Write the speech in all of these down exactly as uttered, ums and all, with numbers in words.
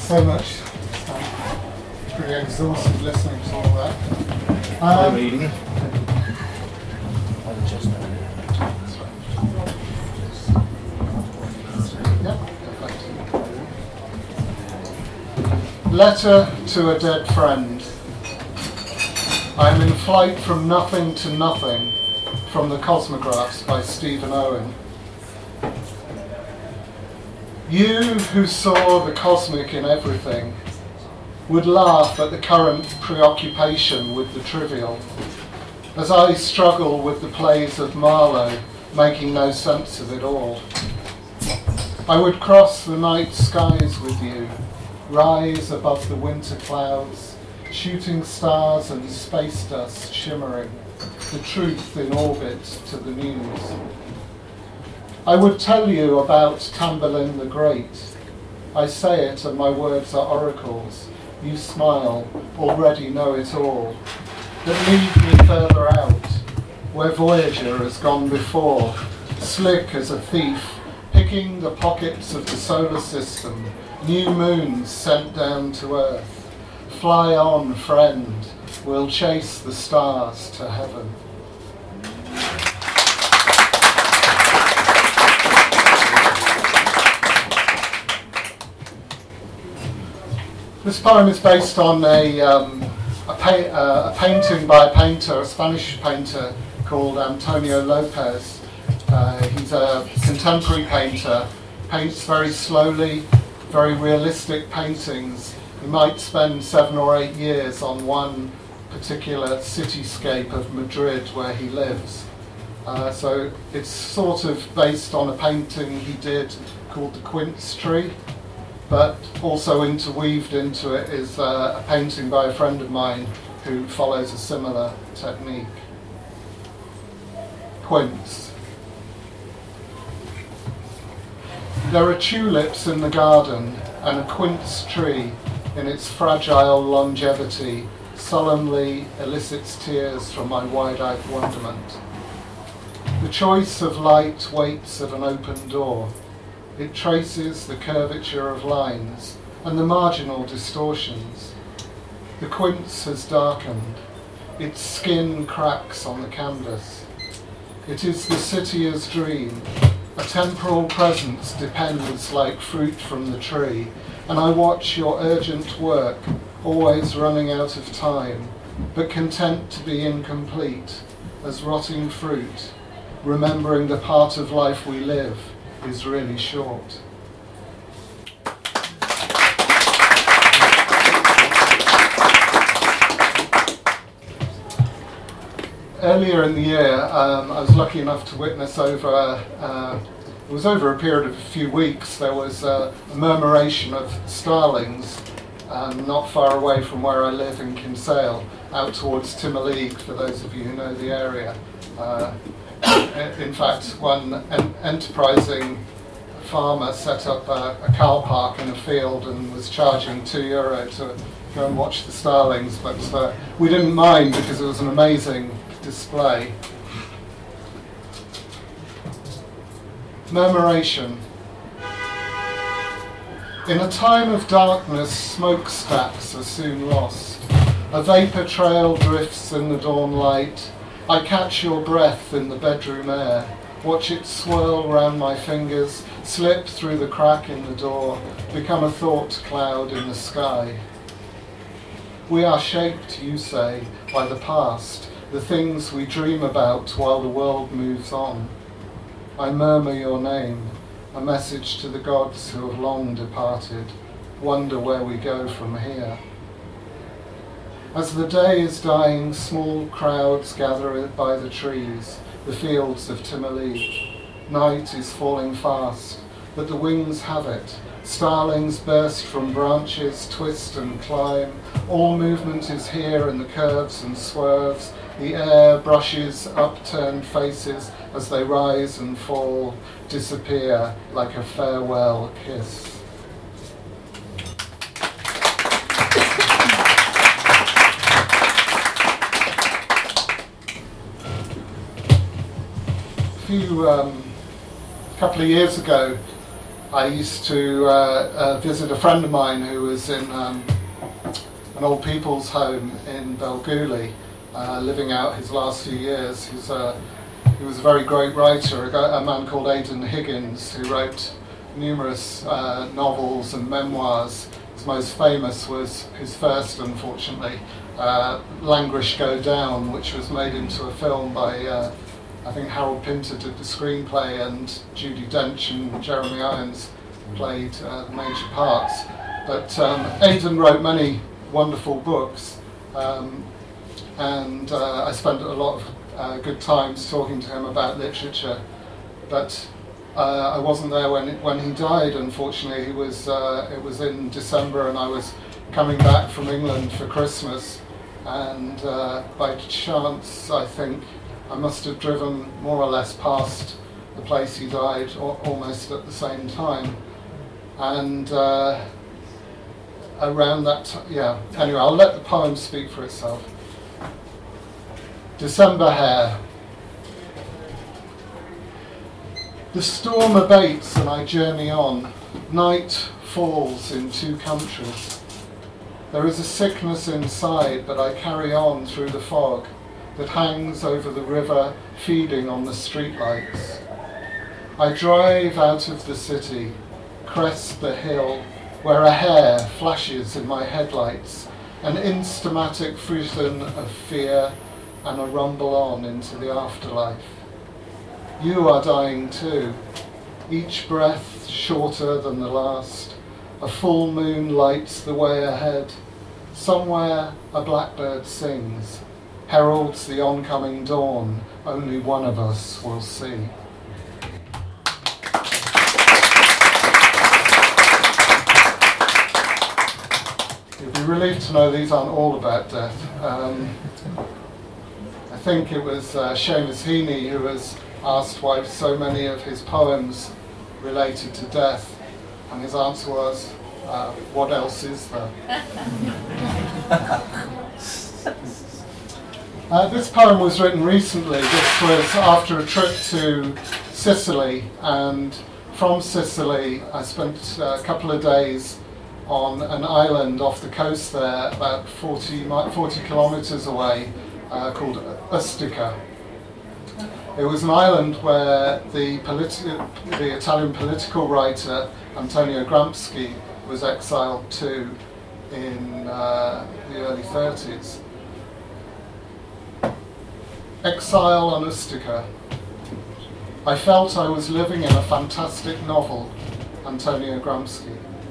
so much. I'm pretty exhausted listening to all that. Um, reading. yeah, Letter to a dead friend. I am in flight from nothing to nothing, from the Cosmographs by Stephen Owen. You who saw the cosmic in everything would laugh at the current preoccupation with the trivial, as I struggle with the plays of Marlowe, making no sense of it all. I would cross the night skies with you, rise above the winter clouds, shooting stars and space dust shimmering, the truth in orbit to the news. I would tell you about Tamburlaine the Great. I say it and my words are oracles. You smile, already know it all. But lead me further out, where Voyager has gone before, slick as a thief, picking the pockets of the solar system, new moons sent down to Earth. Fly on, friend, we'll chase the stars to heaven. This poem is based on a, um, a, pa- uh, a painting by a painter, a Spanish painter called Antonio Lopez. Uh, he's a contemporary painter, paints very slowly, very realistic paintings. He might spend seven or eight years on one particular cityscape of Madrid where he lives. Uh, so it's sort of based on a painting he did called The Quince Tree. But also interweaved into it is uh, a painting by a friend of mine who follows a similar technique. Quince. There are tulips in the garden, and a quince tree, in its fragile longevity, solemnly elicits tears from my wide-eyed wonderment. The choice of light waits at an open door. It traces the curvature of lines and the marginal distortions. The quince has darkened. Its skin cracks on the canvas. It is the citier's dream. A temporal presence depends like fruit from the tree, and I watch your urgent work, always running out of time, but content to be incomplete, as rotting fruit, remembering the part of life we live is really short. Earlier in the year, um, I was lucky enough to witness over, uh, it was over a period of a few weeks, there was uh, a murmuration of starlings um, not far away from where I live in Kinsale, out towards Timoleague, for those of you who know the area. Uh, In fact, one en- enterprising farmer set up a, a car park in a field and was charging two euro to go and watch the starlings, but uh, we didn't mind because it was an amazing display. Murmuration. In a time of darkness, smokestacks are soon lost. A vapour trail drifts in the dawn light. I catch your breath in the bedroom air, watch it swirl round my fingers, slip through the crack in the door, become a thought cloud in the sky. We are shaped, you say, by the past, the things we dream about while the world moves on. I murmur your name, a message to the gods who have long departed, wonder where we go from here. As the day is dying, small crowds gather by the trees, the fields of Timoleague. Night is falling fast, but the wings have it. Starlings burst from branches, twist and climb. All movement is here in the curves and swerves. The air brushes upturned faces as they rise and fall, disappear like a farewell kiss. A few, um, couple of years ago, I used to uh, uh, visit a friend of mine who was in um, an old people's home in Belgooly, uh, living out his last few years. He's a, he was a very great writer, a, guy, a man called Aidan Higgins, who wrote numerous uh, novels and memoirs. His most famous was his first, unfortunately, uh, Languish Go Down, which was made into a film by, uh, I think Harold Pinter did the screenplay, and Judi Dench and Jeremy Irons played uh, the major parts. But um, Aidan wrote many wonderful books, um, and uh, I spent a lot of uh, good times talking to him about literature. But uh, I wasn't there when when he died. Unfortunately, he was. Uh, it was in December, and I was coming back from England for Christmas. And uh, by chance, I think I must have driven more or less past the place he died, or almost at the same time. And uh, around that time, yeah. Anyway, I'll let the poem speak for itself. December Hare. The storm abates and I journey on. Night falls in two countries. There is a sickness inside, but I carry on through the fog that hangs over the river, feeding on the streetlights. I drive out of the city, crest the hill, where a hare flashes in my headlights, an instamatic frisson of fear, and a rumble on into the afterlife. You are dying too, each breath shorter than the last. A full moon lights the way ahead. Somewhere a blackbird sings, heralds the oncoming dawn only one of us will see. You'll be relieved to know these aren't all about death. Um, I think it was uh, Seamus Heaney who was asked why so many of his poems related to death, and his answer was, uh, what else is there? uh, this poem was written recently. This was after a trip to Sicily, and from Sicily I spent a couple of days on an island off the coast there, about forty, forty kilometres away, uh, called Ustica. It was an island where the, politi- the Italian political writer Antonio Gramsci was exiled to in uh, the early thirties. Exile on Ustica. I felt I was living in a fantastic novel, Antonio Gramsci.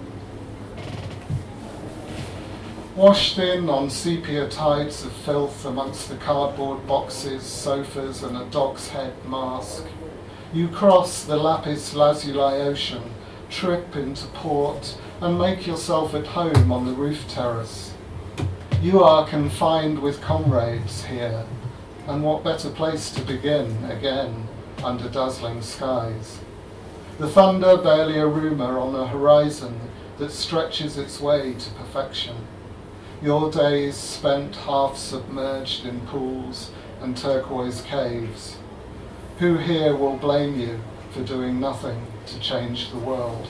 Washed in on sepia tides of filth amongst the cardboard boxes, sofas and a dog's head mask, you cross the lapis lazuli ocean, trip into port and make yourself at home on the roof terrace. You are confined with comrades here, and what better place to begin again under dazzling skies. The thunder barely a rumour on a horizon that stretches its way to perfection. Your days spent half submerged in pools and turquoise caves. Who here will blame you for doing nothing to change the world?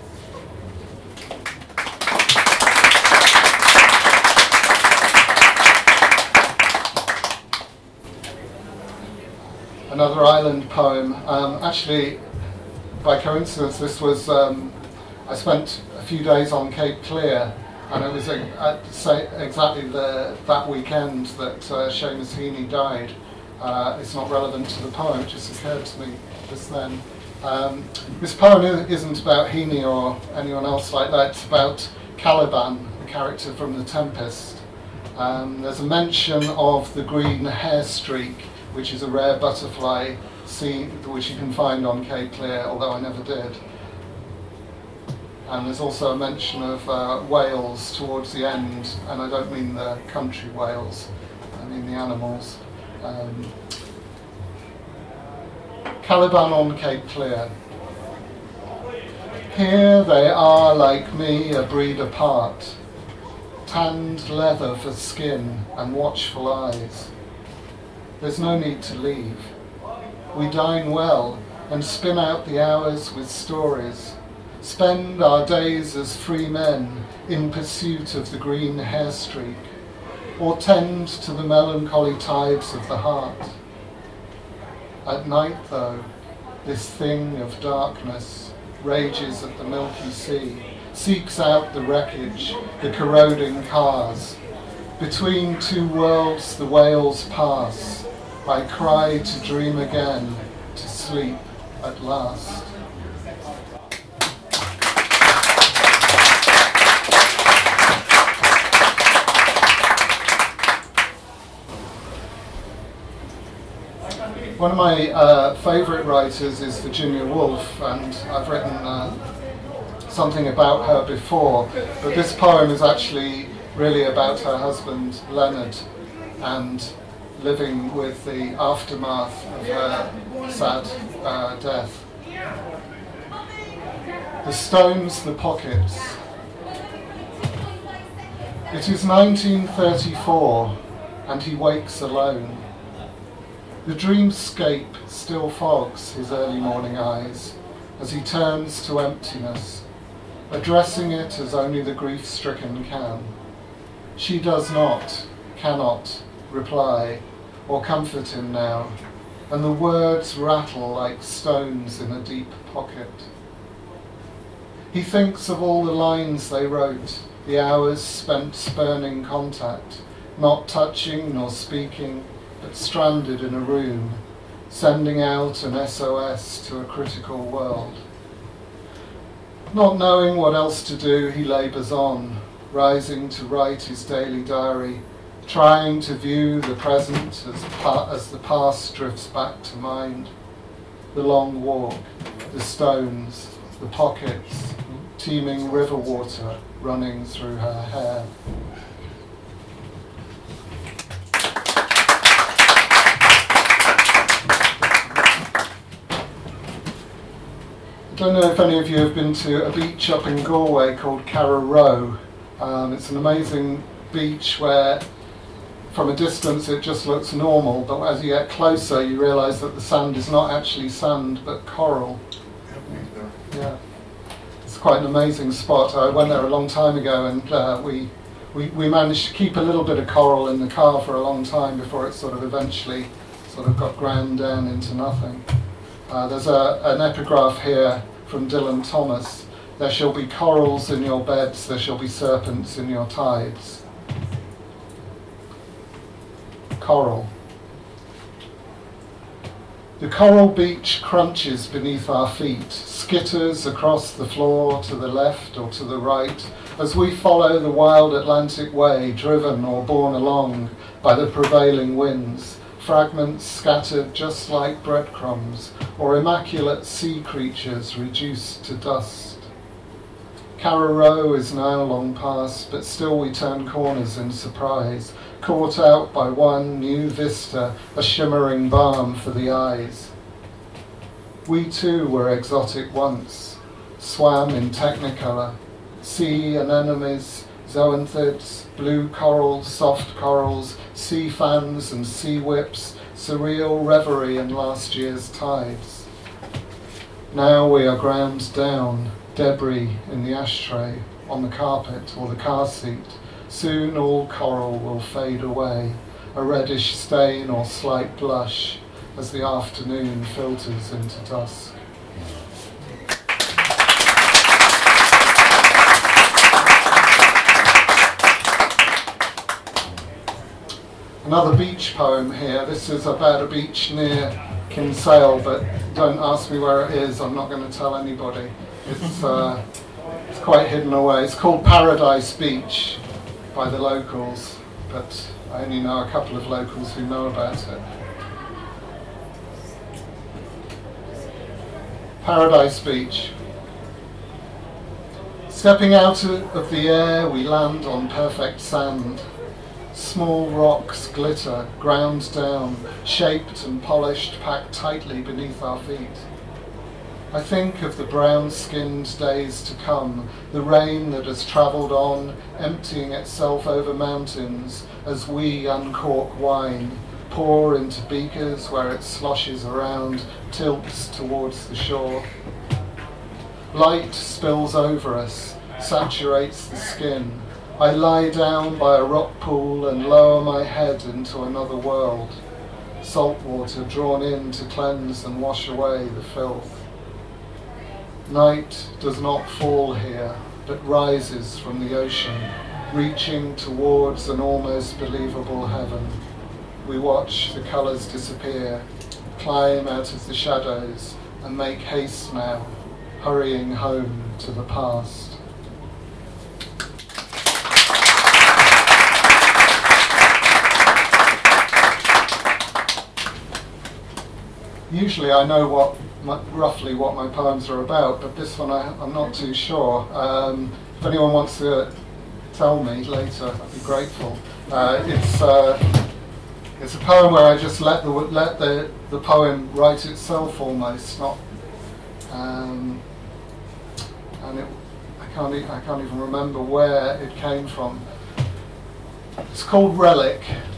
Another island poem. Um, actually, by coincidence, this was, um, I spent a few days on Cape Clear, and it was uh, say, exactly the, that weekend that uh, Seamus Heaney died. Uh, it's not relevant to the poem, it just occurred to me just then. Um, this poem isn't about Heaney or anyone else like that, it's about Caliban, the character from The Tempest. Um, there's a mention of the green hair streak, which is a rare butterfly seen, which you can find on Cape Clear, although I never did. And there's also a mention of uh, whales towards the end, and I don't mean the country whales, I mean the animals. Um, Caliban on Cape Clear. Here they are like me, a breed apart, tanned leather for skin and watchful eyes. There's no need to leave. We dine well and spin out the hours with stories, spend our days as free men in pursuit of the green hair streak, or tend to the melancholy tides of the heart. At night, though, this thing of darkness rages at the milky sea, seeks out the wreckage, the corroding cars. Between two worlds the whales pass. I cry to dream again, to sleep at last. One of my uh, favourite writers is Virginia Woolf, and I've written uh, something about her before, but this poem is actually really about her husband Leonard and living with the aftermath of her sad uh, death. The Stones, the Pockets. It is nineteen thirty-four, and he wakes alone. The dreamscape still fogs his early morning eyes as he turns to emptiness, addressing it as only the grief-stricken can. She does not, cannot, reply or comfort him now, and the words rattle like stones in a deep pocket. He thinks of all the lines they wrote, the hours spent spurning contact, not touching nor speaking, but stranded in a room, sending out an S O S to a critical world. Not knowing what else to do, he labours on, rising to write his daily diary, trying to view the present as, pa- as the past drifts back to mind. The long walk, the stones, the pockets, teeming river water running through her hair. I don't know if any of you have been to a beach up in Galway called Carrow Row. Um, it's an amazing beach where from a distance it just looks normal, but as you get closer you realise that the sand is not actually sand but coral. Yeah, it's quite an amazing spot. I went there a long time ago, and uh, we, we we managed to keep a little bit of coral in the car for a long time before it sort of eventually sort of got ground down into nothing. Uh, there's a, an epigraph here from Dylan Thomas. There shall be corals in your beds, there shall be serpents in your tides. Coral. The coral beach crunches beneath our feet, skitters across the floor to the left or to the right, as we follow the wild Atlantic way, driven or borne along by the prevailing winds, fragments scattered just like breadcrumbs, or immaculate sea creatures reduced to dust. Carrow Row is now long past, but still we turn corners in surprise, caught out by one new vista, a shimmering balm for the eyes. We too were exotic once, swam in technicolor, sea anemones, zoanthids, blue corals, soft corals, sea fans and sea whips, surreal reverie in last year's tides. Now we are ground down, debris in the ashtray, on the carpet or the car seat. Soon all coral will fade away, a reddish stain or slight blush as the afternoon filters into dusk. Another beach poem here. This is about a beach near Kinsale, but don't ask me where it is, I'm not going to tell anybody. It's, uh, it's quite hidden away. It's called Paradise Beach by the locals, but I only know a couple of locals who know about it. Paradise Beach. Stepping out of the air, we land on perfect sand. Small rocks glitter, ground down, shaped and polished, packed tightly beneath our feet. I think of the brown-skinned days to come, the rain that has travelled on, emptying itself over mountains as we uncork wine, pour into beakers where it sloshes around, tilts towards the shore. Light spills over us, saturates the skin. I lie down by a rock pool and lower my head into another world. Salt water drawn in to cleanse and wash away the filth. Night does not fall here, but rises from the ocean, reaching towards an almost believable heaven. We watch the colours disappear, climb out of the shadows, and make haste now, hurrying home to the past. Usually I know what my, roughly what my poems are about, but this one I, I'm not too sure. Um, if anyone wants to tell me later, I'd be grateful. Uh, it's uh, it's a poem where I just let the let the the poem write itself almost, not. Um, and it, I can't e- I can't even remember where it came from. It's called Relic.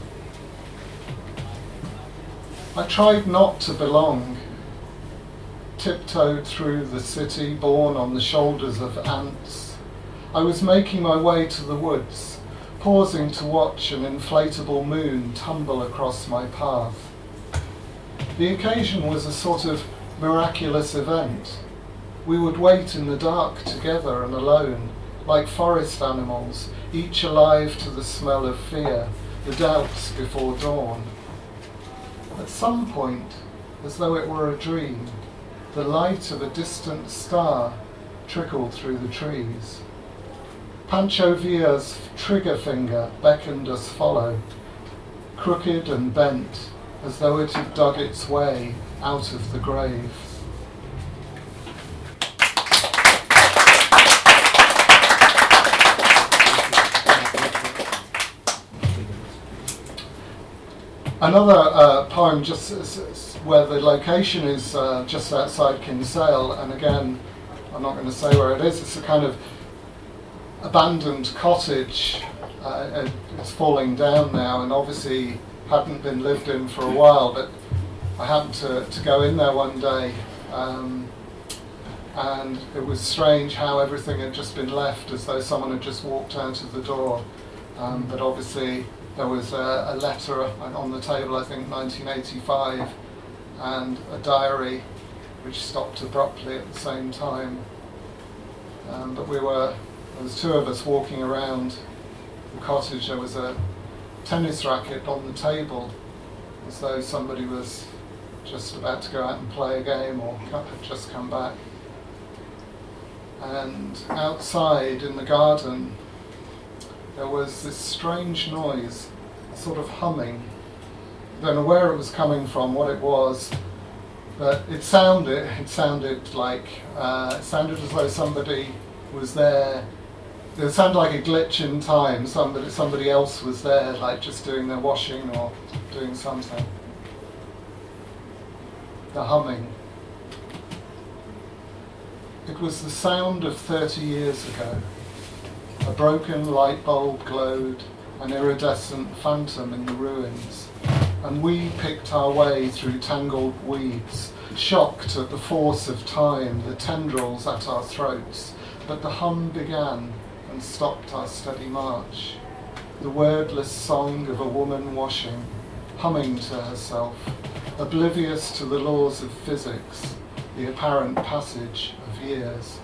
I tried not to belong, tiptoed through the city, borne on the shoulders of ants. I was making my way to the woods, pausing to watch an inflatable moon tumble across my path. The occasion was a sort of miraculous event. We would wait in the dark together and alone, like forest animals, each alive to the smell of fear, the doubts before dawn. At some point, as though it were a dream, the light of a distant star trickled through the trees. Pancho Villa's trigger finger beckoned us follow, crooked and bent, as though it had dug its way out of the grave. Another uh, poem just s- s- where the location is uh, just outside Kinsale, and again, I'm not going to say where it is. It's a kind of abandoned cottage. Uh, it, it's falling down now, and obviously hadn't been lived in for a while. But I happened to, to go in there one day, um, and it was strange how everything had just been left, as though someone had just walked out of the door. Um, but obviously, there was a, a letter on the table, I think nineteen eighty-five, and a diary which stopped abruptly at the same time. Um, but we were, there was two of us walking around the cottage. There was a tennis racket on the table, as though somebody was just about to go out and play a game or had just come back. And outside in the garden, there was this strange noise, sort of humming. I don't know where it was coming from, what it was, but it sounded, it sounded like, uh, it sounded as though somebody was there. It sounded like a glitch in time. Somebody, somebody else was there, like just doing their washing or doing something. The humming. It was the sound of thirty years ago. A broken light bulb glowed, an iridescent phantom in the ruins, and we picked our way through tangled weeds, shocked at the force of time, the tendrils at our throats. But the hum began and stopped our steady march. The wordless song of a woman washing, humming to herself, oblivious to the laws of physics, the apparent passage of years.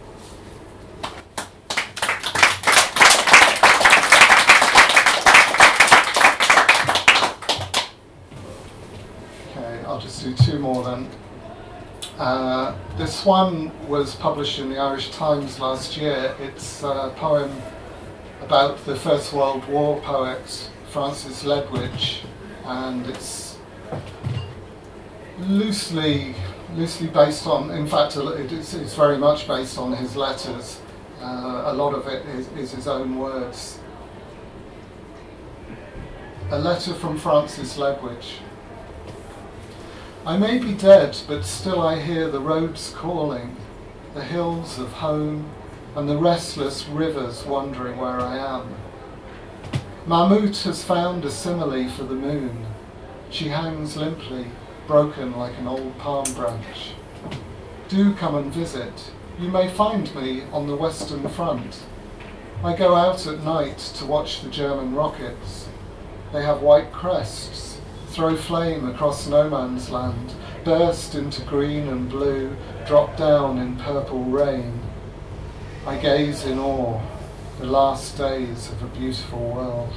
I'll just do two more then. Uh, this one was published in the Irish Times last year. It's a poem about the First World War poet Francis Ledwidge, and it's loosely loosely based on, in fact it's, it's very much based on his letters. Uh, a lot of it is, is his own words. A letter from Francis Ledwidge. I may be dead, but still I hear the roads calling, the hills of home, and the restless rivers wondering where I am. Mahmoud has found a simile for the moon. She hangs limply, broken like an old palm branch. Do come and visit. You may find me on the Western Front. I go out at night to watch the German rockets. They have white crests, throw flame across no man's land, burst into green and blue, drop down in purple rain. I gaze in awe, the last days of a beautiful world.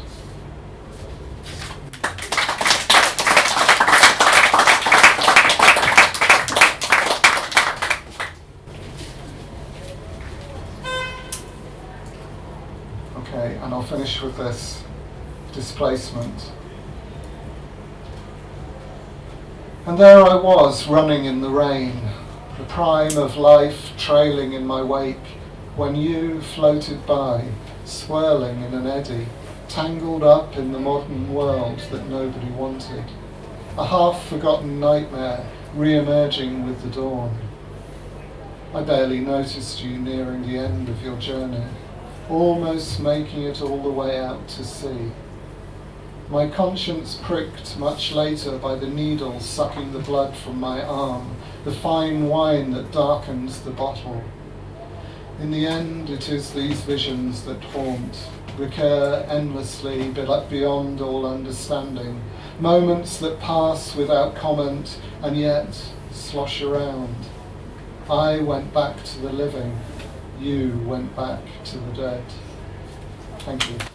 Okay, and I'll finish with this displacement. And there I was, running in the rain, the prime of life trailing in my wake, when you floated by, swirling in an eddy, tangled up in the modern world that nobody wanted. A half-forgotten nightmare re-emerging with the dawn. I barely noticed you nearing the end of your journey, almost making it all the way out to sea. My conscience pricked much later by the needle sucking the blood from my arm, the fine wine that darkens the bottle. In the end, it is these visions that haunt, recur endlessly beyond all understanding, moments that pass without comment and yet slosh around. I went back to the living, you went back to the dead. Thank you.